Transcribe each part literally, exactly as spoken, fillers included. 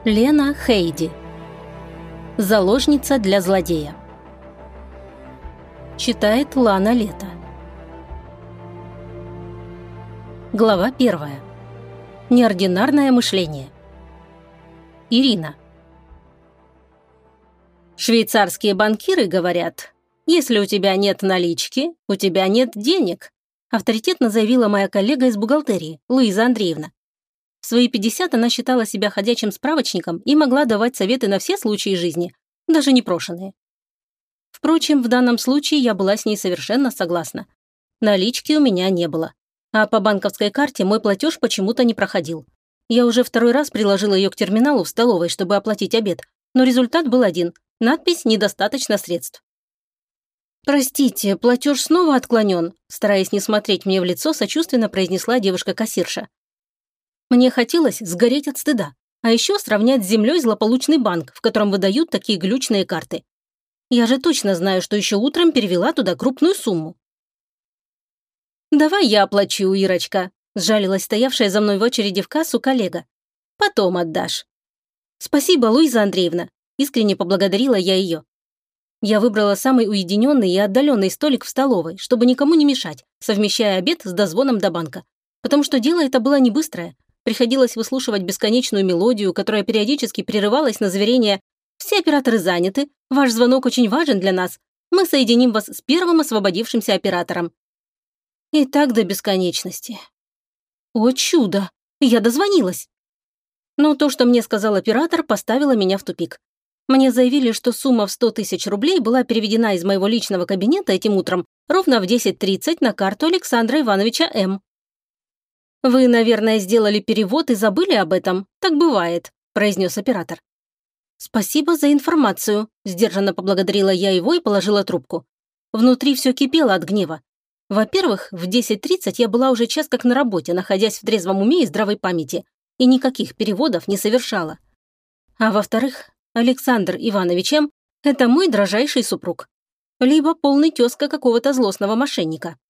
Лена Хейди. Заложница для злодея. Читает Лана Лето. Глава первая. Неординарное мышление. Ирина. Швейцарские банкиры говорят: если у тебя нет налички, у тебя нет денег, авторитетно заявила моя коллега из бухгалтерии, Луиза Андреевна. В свои пятьдесят она считала себя ходячим справочником и могла давать советы на все случаи жизни, даже непрошенные. Впрочем, в данном случае я была с ней совершенно согласна. Налички у меня не было. А по банковской карте мой платеж почему-то не проходил. Я уже второй раз приложила ее к терминалу в столовой, чтобы оплатить обед, но результат был один – надпись «Недостаточно средств». «Простите, платеж снова отклонен», стараясь не смотреть мне в лицо, сочувственно произнесла девушка-кассирша. Мне хотелось сгореть от стыда, а еще сравнять с землей злополучный банк, в котором выдают такие глючные карты. Я же точно знаю, что еще утром перевела туда крупную сумму. «Давай я оплачу, Ирочка», – сжалилась стоявшая за мной в очереди в кассу коллега. «Потом отдашь». «Спасибо, Луиза Андреевна», – искренне поблагодарила я ее. Я выбрала самый уединенный и отдаленный столик в столовой, чтобы никому не мешать, совмещая обед с дозвоном до банка. Потому что дело это было не быстрое. Приходилось выслушивать бесконечную мелодию, которая периодически прерывалась на заверение: «Все операторы заняты, ваш звонок очень важен для нас. Мы соединим вас с первым освободившимся оператором». И так до бесконечности. О чудо! Я дозвонилась. Но то, что мне сказал оператор, поставило меня в тупик. Мне заявили, что сумма в сто тысяч рублей была переведена из моего личного кабинета этим утром ровно в десять тридцать на карту Александра Ивановича М. «Вы, наверное, сделали перевод и забыли об этом. Так бывает», – произнес оператор. «Спасибо за информацию», – сдержанно поблагодарила я его и положила трубку. Внутри все кипело от гнева. Во-первых, в десять тридцать я была уже час как на работе, находясь в трезвом уме и здравой памяти, и никаких переводов не совершала. А во-вторых, Александр Иванович М. – это мой дрожайший супруг. Либо полный тезка какого-то злостного мошенника.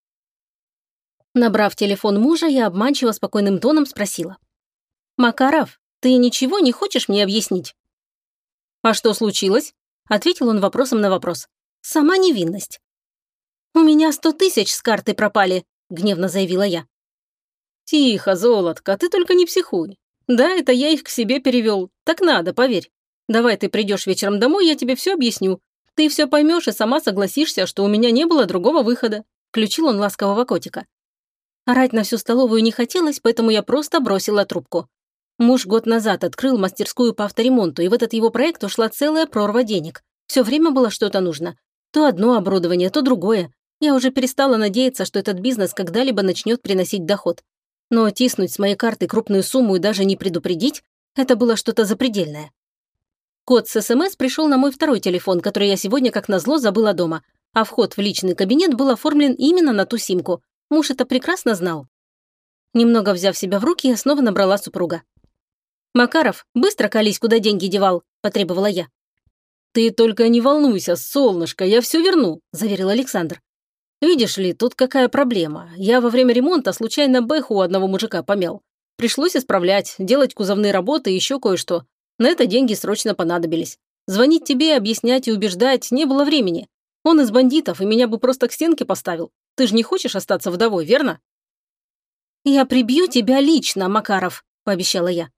Набрав телефон мужа, я обманчиво спокойным тоном спросила: «Макаров, ты ничего не хочешь мне объяснить?» «А что случилось?» – ответил он вопросом на вопрос. «Сама невинность». «У меня сто тысяч с карты пропали», – гневно заявила я. «Тихо, золотко, ты только не психуй. Да, это я их к себе перевел. Так надо, поверь. Давай ты придешь вечером домой, я тебе все объясню. Ты все поймешь и сама согласишься, что у меня не было другого выхода», – включил он ласкового котика. Орать на всю столовую не хотелось, поэтому я просто бросила трубку. Муж год назад открыл мастерскую по авторемонту, и в этот его проект ушла целая прорва денег. Все время было что-то нужно. То одно оборудование, то другое. Я уже перестала надеяться, что этот бизнес когда-либо начнет приносить доход. Но тиснуть с моей карты крупную сумму и даже не предупредить – это было что-то запредельное. Код с СМС пришел на мой второй телефон, который я сегодня, как назло, забыла дома, а вход в личный кабинет был оформлен именно на ту симку. Муж это прекрасно знал. Немного взяв себя в руки, я снова набрала супруга. «Макаров, быстро колись, куда деньги девал», – потребовала я. «Ты только не волнуйся, солнышко, я все верну», – заверил Александр. «Видишь ли, тут какая проблема. Я во время ремонта случайно бэху у одного мужика помял. Пришлось исправлять, делать кузовные работы и еще кое-что. На это деньги срочно понадобились. Звонить тебе, объяснять и убеждать не было времени. Он из бандитов и меня бы просто к стенке поставил. Ты же не хочешь остаться вдовой, верно?» «Я прибью тебя лично, Макаров», – пообещала я.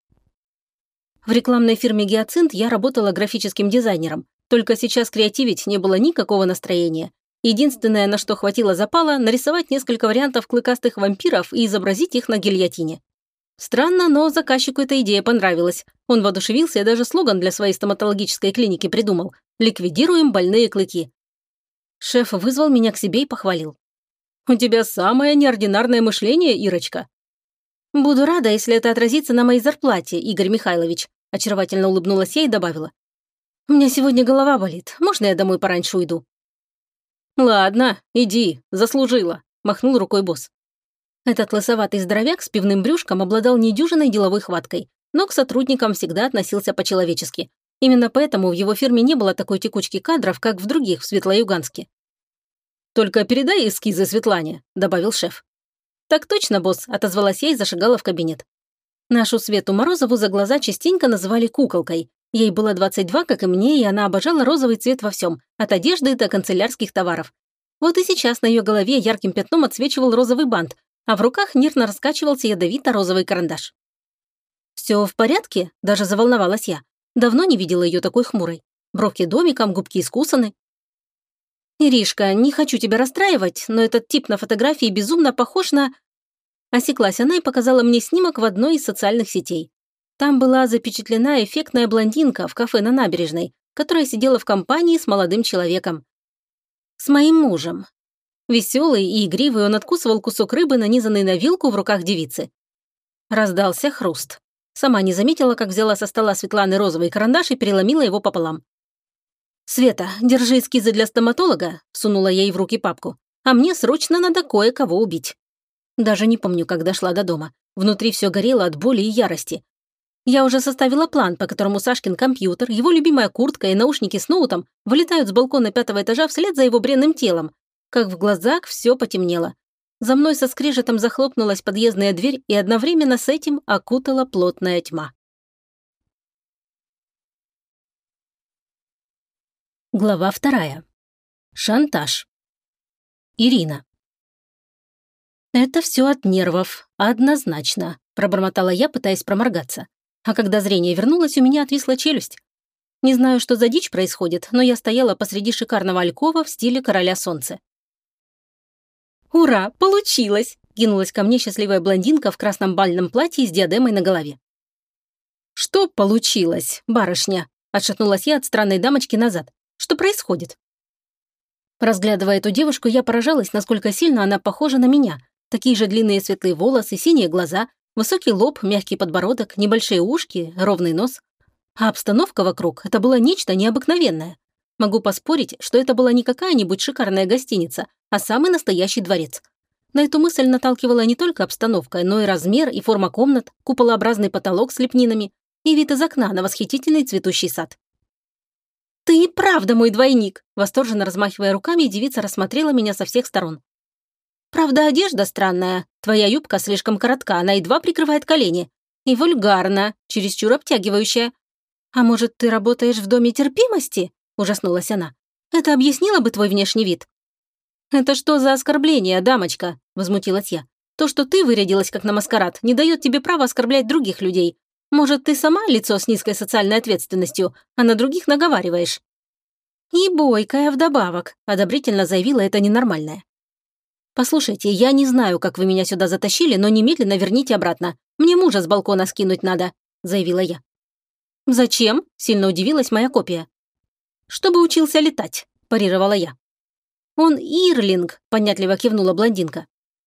В рекламной фирме «Гиацинт» я работала графическим дизайнером, только сейчас креативить не было никакого настроения. Единственное, на что хватило запала – нарисовать несколько вариантов клыкастых вампиров и изобразить их на гильотине. Странно, но заказчику эта идея понравилась. Он воодушевился и даже слоган для своей стоматологической клиники придумал: «Ликвидируем больные клыки». Шеф вызвал меня к себе и похвалил. «У тебя самое неординарное мышление, Ирочка». «Буду рада, если это отразится на моей зарплате, Игорь Михайлович», – очаровательно улыбнулась я и добавила. «У меня сегодня голова болит. Можно я домой пораньше уйду?» «Ладно, иди, заслужила», – махнул рукой босс. Этот лысоватый здоровяк с пивным брюшком обладал недюжиной деловой хваткой, но к сотрудникам всегда относился по-человечески. Именно поэтому в его фирме не было такой текучки кадров, как в других в Светлоюганске. «Только передай эскизы Светлане», – добавил шеф. «Так точно, босс», – отозвалась я и зашагала в кабинет. Нашу Свету Морозову за глаза частенько называли куколкой. Ей было двадцать два, как и мне, и она обожала розовый цвет во всем, от одежды до канцелярских товаров. Вот и сейчас на ее голове ярким пятном отсвечивал розовый бант, а в руках нервно раскачивался ядовито-розовый карандаш. «Все в порядке?» – даже заволновалась я. Давно не видела ее такой хмурой. Бровки домиком, губки искусаны. «Иришка, не хочу тебя расстраивать, но этот тип на фотографии безумно похож на...» Осеклась она и показала мне снимок в одной из социальных сетей. Там была запечатлена эффектная блондинка в кафе на набережной, которая сидела в компании с молодым человеком. С моим мужем. Веселый и игривый он откусывал кусок рыбы, нанизанный на вилку в руках девицы. Раздался хруст. Сама не заметила, как взяла со стола Светланы розовый карандаш и переломила его пополам. «Света, держи эскизы для стоматолога», — всунула я ей в руки папку. «А мне срочно надо кое-кого убить». Даже не помню, как дошла до дома. Внутри все горело от боли и ярости. Я уже составила план, по которому Сашкин компьютер, его любимая куртка и наушники с ноутом вылетают с балкона пятого этажа вслед за его бренным телом. Как в глазах все потемнело. За мной со скрежетом захлопнулась подъездная дверь, и одновременно с этим окутала плотная тьма. Глава вторая. Шантаж. Ирина. «Это все от нервов, однозначно», – пробормотала я, пытаясь проморгаться. А когда зрение вернулось, у меня отвисла челюсть. Не знаю, что за дичь происходит, но я стояла посреди шикарного алькова в стиле короля солнца. «Ура, получилось!» – кинулась ко мне счастливая блондинка в красном бальном платье с диадемой на голове. «Что получилось, барышня?» – отшатнулась я от странной дамочки назад. «Что происходит?» Разглядывая эту девушку, я поражалась, насколько сильно она похожа на меня. Такие же длинные светлые волосы, синие глаза, высокий лоб, мягкий подбородок, небольшие ушки, ровный нос. А обстановка вокруг – это было нечто необыкновенное. Могу поспорить, что это была не какая-нибудь шикарная гостиница, а самый настоящий дворец. На эту мысль наталкивала не только обстановка, но и размер и форма комнат, куполообразный потолок с лепнинами и вид из окна на восхитительный цветущий сад. «Ты и правда мой двойник!» – восторженно размахивая руками, девица рассмотрела меня со всех сторон. «Правда, одежда странная. Твоя юбка слишком коротка, она едва прикрывает колени. И вульгарна, чересчур обтягивающая. А может, ты работаешь в доме терпимости?» – ужаснулась она. «Это объяснило бы твой внешний вид?» «Это что за оскорбление, дамочка?» – возмутилась я. «То, что ты вырядилась как на маскарад, не дает тебе права оскорблять других людей. Может, ты сама лицо с низкой социальной ответственностью, а на других наговариваешь?» «И бойкая вдобавок», – одобрительно заявила это ненормальное. «Послушайте, я не знаю, как вы меня сюда затащили, но немедленно верните обратно. Мне мужа с балкона скинуть надо», – заявила я. «Зачем?» – сильно удивилась моя копия. «Чтобы учился летать», – парировала я. «Он ирлинг», – понятливо кивнула блондинка.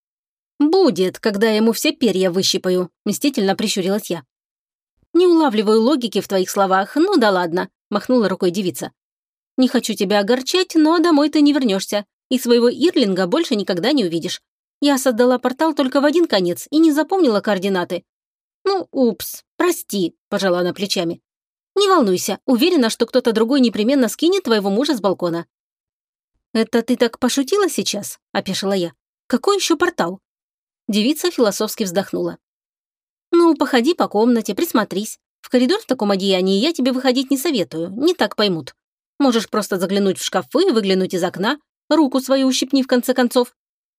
«Будет, когда я ему все перья выщипаю», – мстительно прищурилась я. «Не улавливаю логики в твоих словах, ну да ладно», – махнула рукой девица. «Не хочу тебя огорчать, но домой ты не вернешься, и своего ирлинга больше никогда не увидишь. Я создала портал только в один конец и не запомнила координаты». «Ну, упс, прости», – пожала она плечами. «Не волнуйся, уверена, что кто-то другой непременно скинет твоего мужа с балкона». «Это ты так пошутила сейчас?» – опешила я. «Какой еще портал?» Девица философски вздохнула. «Ну, походи по комнате, присмотрись. В коридор в таком одеянии я тебе выходить не советую, не так поймут. Можешь просто заглянуть в шкафы, выглянуть из окна, руку свою ущипни в конце концов».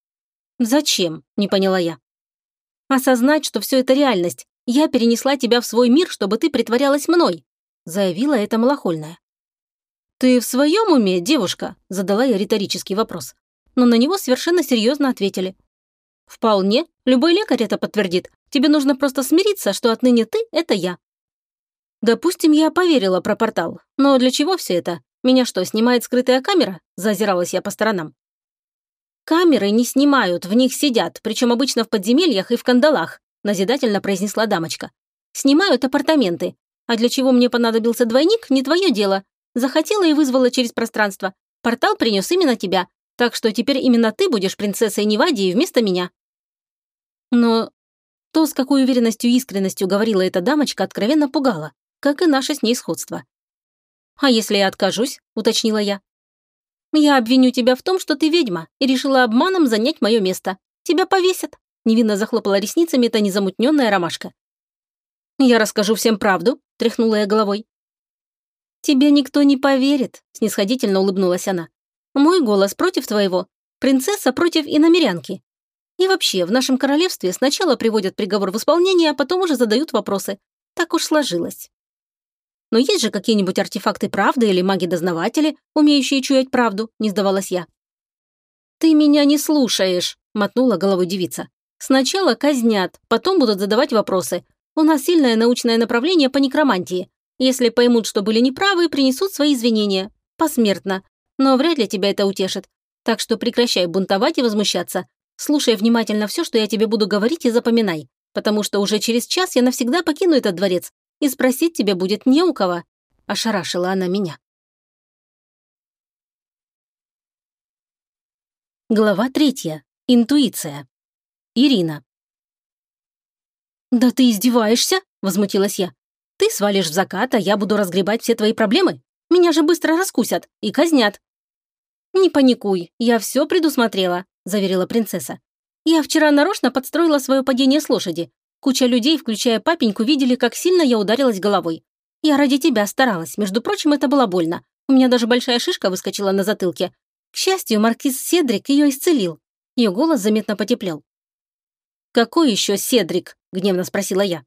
«Зачем?» – не поняла я. «Осознать, что все это реальность. Я перенесла тебя в свой мир, чтобы ты притворялась мной», – заявила эта малохольная. «Ты в своем уме, девушка?» – задала я риторический вопрос. Но на него совершенно серьезно ответили. «Вполне. Любой лекарь это подтвердит. Тебе нужно просто смириться, что отныне ты – это я». «Допустим, я поверила про портал. Но для чего все это? Меня что, снимает скрытая камера?» – зазиралась я по сторонам. «Камеры не снимают, в них сидят, причем обычно в подземельях и в кандалах», – назидательно произнесла дамочка. «Снимают апартаменты. А для чего мне понадобился двойник – не твое дело. Захотела и вызвала через пространство. Портал принес именно тебя. Так что теперь именно ты будешь принцессой Невадии вместо меня». Но то, с какой уверенностью и искренностью говорила эта дамочка, откровенно пугало, как и наше с ней сходство. «А если я откажусь?» – уточнила я. «Я обвиню тебя в том, что ты ведьма и решила обманом занять мое место. Тебя повесят», – невинно захлопала ресницами эта незамутненная ромашка. «Я расскажу всем правду», – тряхнула я головой. «Тебе никто не поверит», – снисходительно улыбнулась она. «Мой голос против твоего, принцесса против иномерянки. И вообще, в нашем королевстве сначала приводят приговор в исполнение, а потом уже задают вопросы. Так уж сложилось. Но есть же какие-нибудь артефакты правды или маги-дознаватели, умеющие чуять правду», – не сдавалась я. «Ты меня не слушаешь», – мотнула головой девица. «Сначала казнят, потом будут задавать вопросы. У нас сильное научное направление по некромантии. Если поймут, что были неправы, принесут свои извинения. Посмертно. Но вряд ли тебя это утешит. Так что прекращай бунтовать и возмущаться. Слушай внимательно все, что я тебе буду говорить, и запоминай. Потому что уже через час я навсегда покину этот дворец, и спросить тебя будет не у кого». Ошарашила она меня. Глава третья. Интуиция. Ирина. «Да ты издеваешься?» – возмутилась я. «Ты свалишь в закат, а я буду разгребать все твои проблемы? Меня же быстро раскусят и казнят». «Не паникуй, я все предусмотрела», – заверила принцесса. «Я вчера нарочно подстроила свое падение с лошади. Куча людей, включая папеньку, видели, как сильно я ударилась головой. Я ради тебя старалась, между прочим, это было больно. У меня даже большая шишка выскочила на затылке. К счастью, маркиз Седрик ее исцелил». Ее голос заметно потеплел. «Какой еще Седрик?» – гневно спросила я.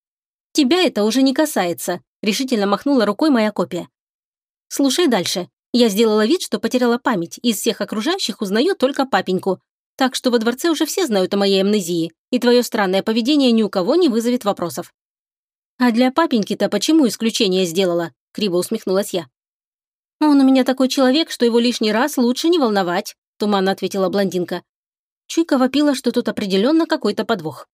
«Тебя это уже не касается», – решительно махнула рукой моя копия. «Слушай дальше. Я сделала вид, что потеряла память, из всех окружающих узнаю только папеньку. Так что во дворце уже все знают о моей амнезии, и твое странное поведение ни у кого не вызовет вопросов». «А для папеньки-то почему исключение сделала?» – криво усмехнулась я. «Он у меня такой человек, что его лишний раз лучше не волновать», – туманно ответила блондинка. Чуйка вопила, что тут определенно какой-то подвох.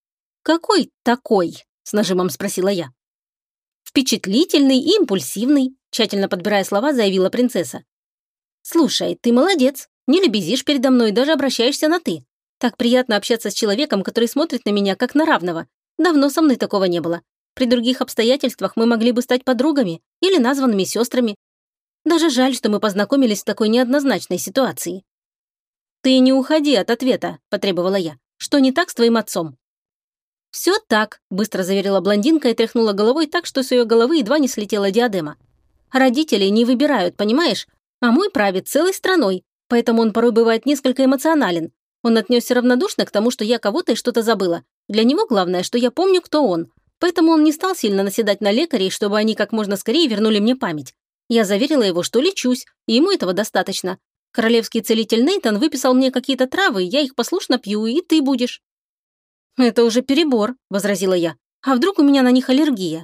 «Какой такой?» – с нажимом спросила я. «Впечатлительный и импульсивный», – тщательно подбирая слова, заявила принцесса. «Слушай, ты молодец, не лебезишь передо мной, даже обращаешься на «ты». Так приятно общаться с человеком, который смотрит на меня как на равного. Давно со мной такого не было. При других обстоятельствах мы могли бы стать подругами или названными сестрами. Даже жаль, что мы познакомились в такой неоднозначной ситуации». «Ты не уходи от ответа», – потребовала я. «Что не так с твоим отцом?» «Все так», – быстро заверила блондинка и тряхнула головой так, что с ее головы едва не слетела диадема. «Родители не выбирают, понимаешь? А мой правит целой страной, поэтому он порой бывает несколько эмоционален. Он отнесся равнодушно к тому, что я кого-то и что-то забыла. Для него главное, что я помню, кто он. Поэтому он не стал сильно наседать на лекарей, чтобы они как можно скорее вернули мне память. Я заверила его, что лечусь, и ему этого достаточно. Королевский целитель Нейтан выписал мне какие-то травы, я их послушно пью, и ты будешь». «Это уже перебор», – возразила я. «А вдруг у меня на них аллергия?»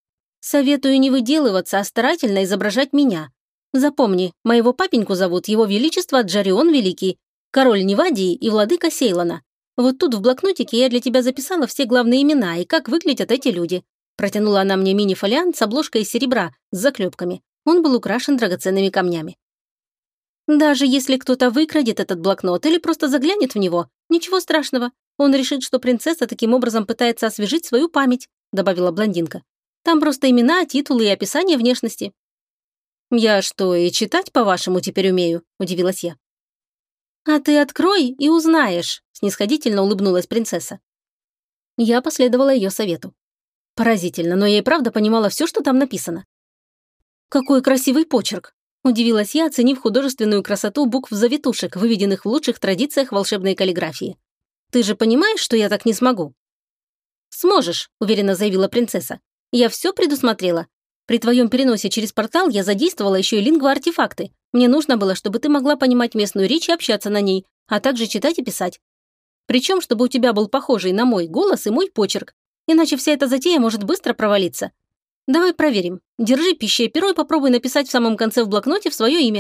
«Советую не выделываться, а старательно изображать меня. Запомни, моего папеньку зовут Его Величество Джарион Великий, король Невадии и владыка Сейлона. Вот тут в блокнотике я для тебя записала все главные имена и как выглядят эти люди». Протянула она мне мини-фолиант с обложкой из серебра с заклепками. Он был украшен драгоценными камнями. «Даже если кто-то выкрадет этот блокнот или просто заглянет в него, ничего страшного. Он решит, что принцесса таким образом пытается освежить свою память», добавила блондинка. «Там просто имена, титулы и описание внешности». «Я что, и читать, по-вашему, теперь умею?» удивилась я. «А ты открой и узнаешь», снисходительно улыбнулась принцесса. Я последовала ее совету. Поразительно, но я и правда понимала все, что там написано. «Какой красивый почерк!» Удивилась я, оценив художественную красоту букв-завитушек, выведенных в лучших традициях волшебной каллиграфии. «Ты же понимаешь, что я так не смогу?» «Сможешь», – уверенно заявила принцесса. «Я все предусмотрела. При твоем переносе через портал я задействовала еще и лингвоартефакты. Мне нужно было, чтобы ты могла понимать местную речь и общаться на ней, а также читать и писать. Причем, чтобы у тебя был похожий на мой голос и мой почерк. Иначе вся эта затея может быстро провалиться. Давай проверим. Держи пищее перо и попробуй написать в самом конце в блокноте в свое имя».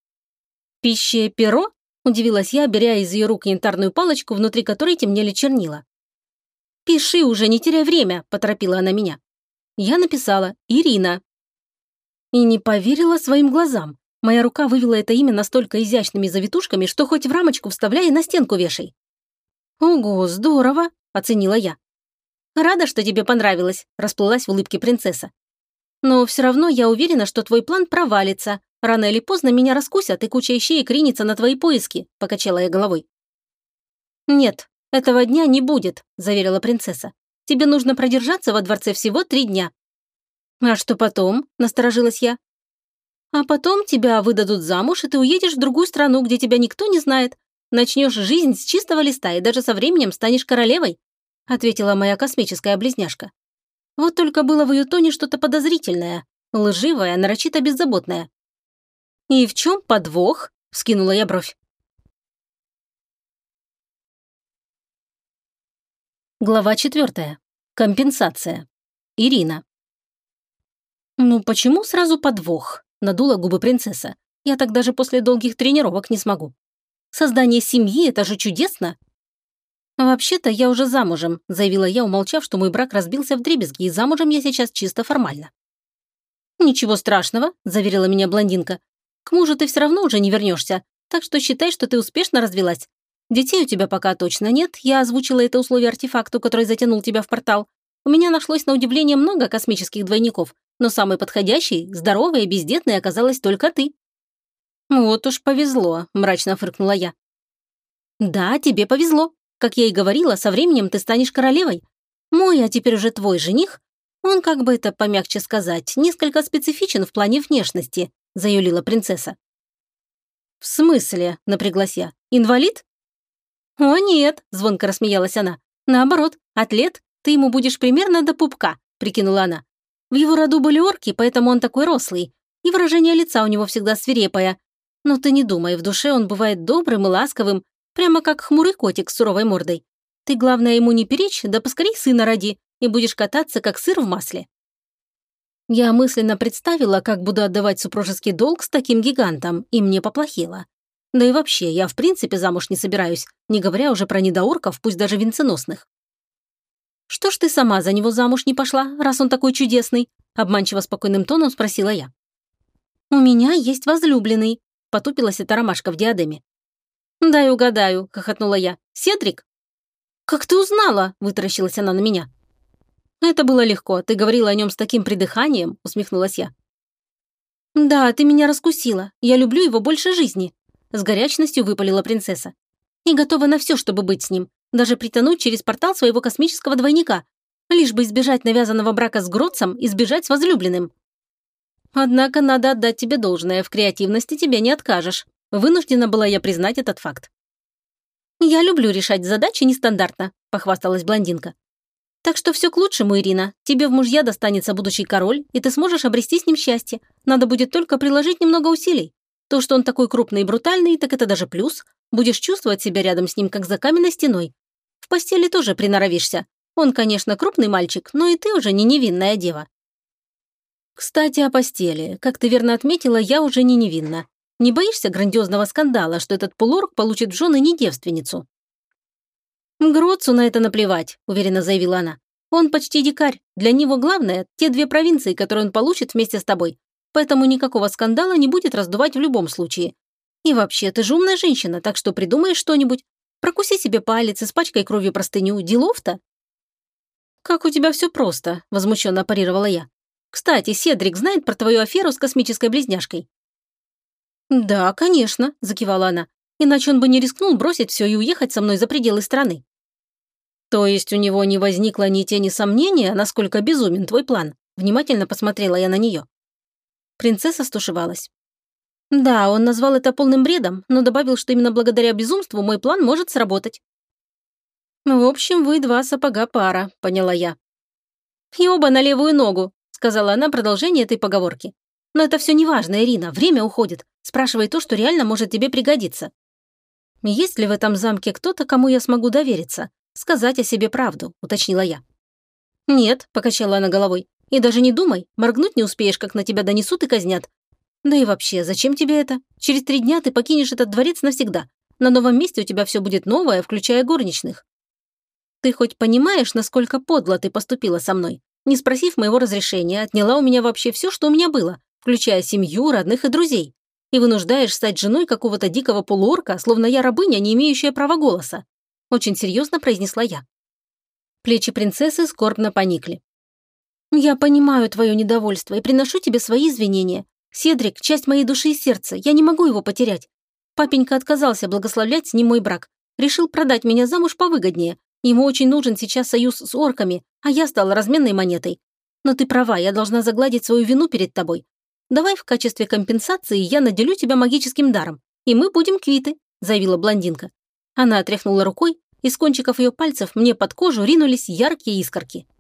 «Пищее перо?» – удивилась я, беря из ее рук янтарную палочку, внутри которой темнели чернила. «Пиши уже, не теряй время», – поторопила она меня. Я написала «Ирина». И не поверила своим глазам. Моя рука вывела это имя настолько изящными завитушками, что хоть в рамочку вставляй и на стенку вешай. «Ого, здорово!» – оценила я. «Рада, что тебе понравилось», – расплылась в улыбке принцесса. «Но все равно я уверена, что твой план провалится. Рано или поздно меня раскусят, и куча ищеек ринется на твои поиски», – покачала я головой. «Нет, этого дня не будет», – заверила принцесса. Тебе нужно продержаться во дворце всего три дня». «А что потом?» – насторожилась я. «А потом тебя выдадут замуж, и ты уедешь в другую страну, где тебя никто не знает. Начнешь жизнь с чистого листа и даже со временем станешь королевой», – ответила моя космическая близняшка. Вот только было в ее тоне что-то подозрительное, лживое, нарочито беззаботное. «И в чем подвох?» – вскинула я бровь. Глава четвертая. Компенсация. Ирина. «Ну почему сразу подвох?» – надула губы принцесса. «Я так даже после долгих тренировок не смогу. Создание семьи – это же чудесно!» «Вообще-то я уже замужем», – заявила я, умолчав, что мой брак разбился вдребезги, и замужем я сейчас чисто формально. «Ничего страшного», – заверила меня блондинка. «К мужу ты все равно уже не вернешься, так что считай, что ты успешно развелась. Детей у тебя пока точно нет, я озвучила это условие артефакту, который затянул тебя в портал. У меня нашлось на удивление много космических двойников, но самый подходящий, здоровый и бездетный оказалась только ты». «Вот уж повезло», – мрачно фыркнула я. «Да, тебе повезло. Как я и говорила, со временем ты станешь королевой. Мой, а теперь уже твой жених, он, как бы это помягче сказать, несколько специфичен в плане внешности», – заюлила принцесса. «В смысле?» – напряглась я. «Инвалид?» «О нет», – звонко рассмеялась она. «Наоборот, атлет, ты ему будешь примерно до пупка», – прикинула она. «В его роду были орки, поэтому он такой рослый, и выражение лица у него всегда свирепое. Но ты не думай, в душе он бывает добрым и ласковым, прямо как хмурый котик с суровой мордой. Ты, главное, ему не перечь, да поскорей сына роди, и будешь кататься, как сыр в масле». Я мысленно представила, как буду отдавать супружеский долг с таким гигантом, и мне поплохело. Да и вообще, я в принципе замуж не собираюсь, не говоря уже про недоорков, пусть даже венценосных. «Что ж ты сама за него замуж не пошла, раз он такой чудесный?» Обманчиво спокойным тоном спросила я. «У меня есть возлюбленный», – потупилась эта ромашка в диадеме. «Дай угадаю», – хохотнула я. «Седрик?» «Как ты узнала?» – вытаращилась она на меня. «Это было легко, ты говорила о нем с таким придыханием», – усмехнулась я. «Да, ты меня раскусила, я люблю его больше жизни», – с горячностью выпалила принцесса. «И готова на все, чтобы быть с ним, даже притянуть через портал своего космического двойника, лишь бы избежать навязанного брака с Гротцем и сбежать с возлюбленным». «Однако надо отдать тебе должное, в креативности тебе не откажешь», – вынуждена была я признать этот факт. «Я люблю решать задачи нестандартно», – похвасталась блондинка. «Так что все к лучшему, Ирина. Тебе в мужья достанется будущий король, и ты сможешь обрести с ним счастье. Надо будет только приложить немного усилий. То, что он такой крупный и брутальный, так это даже плюс. Будешь чувствовать себя рядом с ним, как за каменной стеной. В постели тоже приноровишься. Он, конечно, крупный мальчик, но и ты уже не невинная дева». «Кстати, о постели. Как ты верно отметила, я уже не невинна. Не боишься грандиозного скандала, что этот полуорг получит в жены не девственницу?» «Гротцу на это наплевать», – уверенно заявила она. «Он почти дикарь. Для него главное – те две провинции, которые он получит вместе с тобой. Поэтому никакого скандала не будет раздувать в любом случае. И вообще, ты же умная женщина, так что придумаешь что-нибудь. Прокуси себе палец, испачкай кровью простыню. Делов-то». «Как у тебя все просто», – возмущенно парировала я. «Кстати, Седрик знает про твою аферу с космической близняшкой?» «Да, конечно», – закивала она. «Иначе он бы не рискнул бросить все и уехать со мной за пределы страны». «То есть у него не возникло ни тени сомнения, насколько безумен твой план?» Внимательно посмотрела я на нее. Принцесса стушевалась. «Да, он назвал это полным бредом, но добавил, что именно благодаря безумству мой план может сработать». «В общем, вы два сапога пара», – поняла я. «И оба на левую ногу», – сказала она продолжение этой поговорки. «Но это все неважно, Ирина, время уходит. Спрашивай то, что реально может тебе пригодиться». «Есть ли в этом замке кто-то, кому я смогу довериться? Сказать о себе правду», – уточнила я. «Нет», – покачала она головой. «И даже не думай, моргнуть не успеешь, как на тебя донесут и казнят. Да и вообще, зачем тебе это? Через три дня ты покинешь этот дворец навсегда. На новом месте у тебя все будет новое, включая горничных. Ты хоть понимаешь, насколько подло ты поступила со мной? Не спросив моего разрешения, отняла у меня вообще все, что у меня было, включая семью, родных и друзей. И вынуждаешь стать женой какого-то дикого полуорка, словно я рабыня, не имеющая права голоса», – очень серьезно произнесла я. Плечи принцессы скорбно поникли. «Я понимаю твое недовольство и приношу тебе свои извинения. Седрик – часть моей души и сердца, я не могу его потерять. Папенька отказался благословлять с ним мой брак. Решил продать меня замуж повыгоднее. Ему очень нужен сейчас союз с орками, а я стала разменной монетой. Но ты права, я должна загладить свою вину перед тобой. Давай в качестве компенсации я наделю тебя магическим даром, и мы будем квиты», – заявила блондинка. Она отряхнула рукой, и с кончиков ее пальцев мне под кожу ринулись яркие искорки.